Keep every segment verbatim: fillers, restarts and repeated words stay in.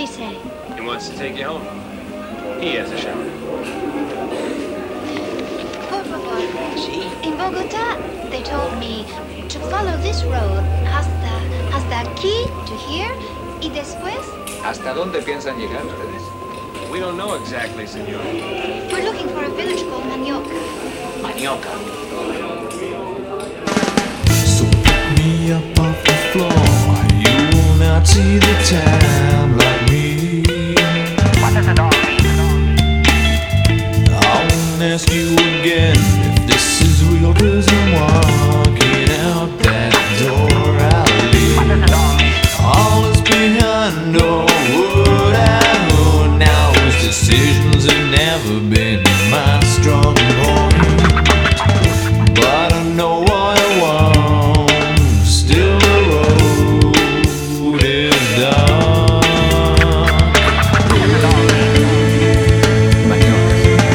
say? He wants to take you home. He has a shower. Por favor. Sí. In Bogota, they told me to follow this road hasta, hasta aquí to here, y después ¿Hasta dónde piensan llegar ustedes? We don't know exactly, senor. we're looking for a village called Manioca. Manioca. So pick me up off the floor. You will not see the time like me. What does it all mean? I won't ask you again if this is real, 'cause I'm walking out that door. I'll leave What does it all mean? all is behind. Oh, what I know now is decisions have never been my strong point. But I know what I want. Still the road is dark. What does it all mean? Manioca.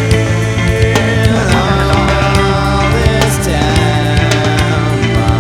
All this time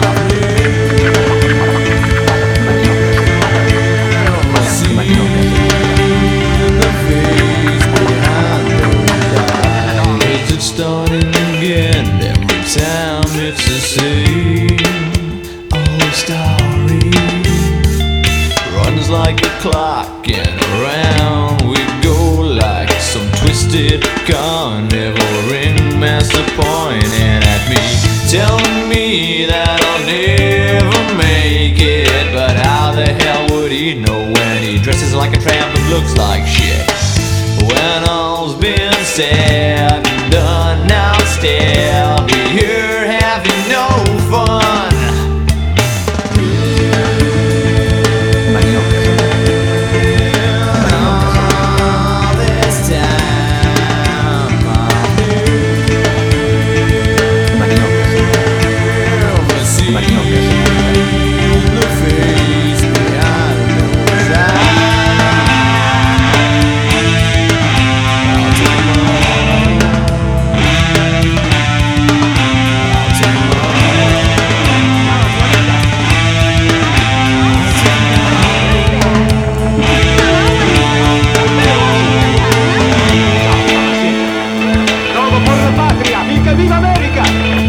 I see the face behind those eyes. It's starting again every time it's the same old story. Runs like a clock and around we go like some twisted carnival ringmaster pointing at me, telling me that I'll never make it. But how the hell would he know when he dresses like a tramp and looks like shit? When all's been said and done, now still be here having no fun. Manioca. All this time Manioca. I see Manioca. the face behind those eyes. I'll take my I'll take Todo por la patria. ¡Viva, viva América!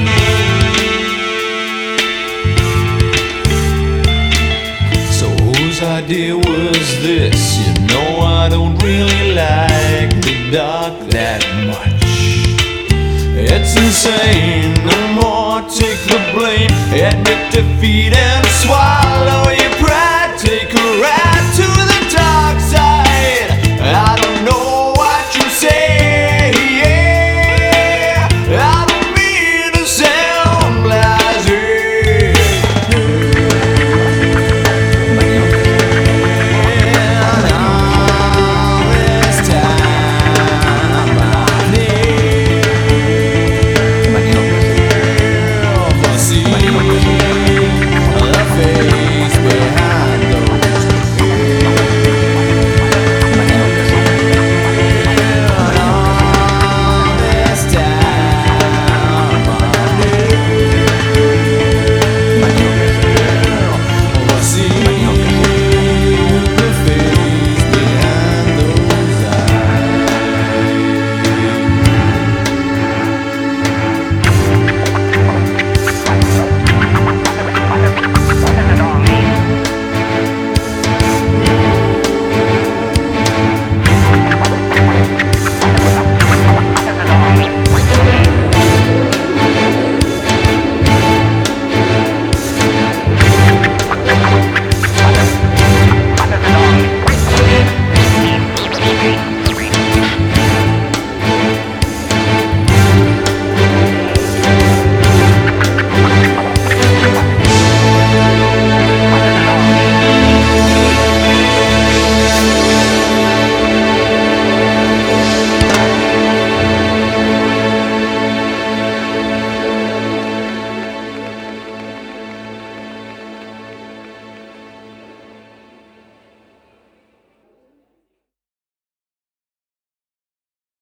So whose idea was this? You know I don't really like the dark that much. It's insane, no more take the blame. Admit defeat and swallow your pride.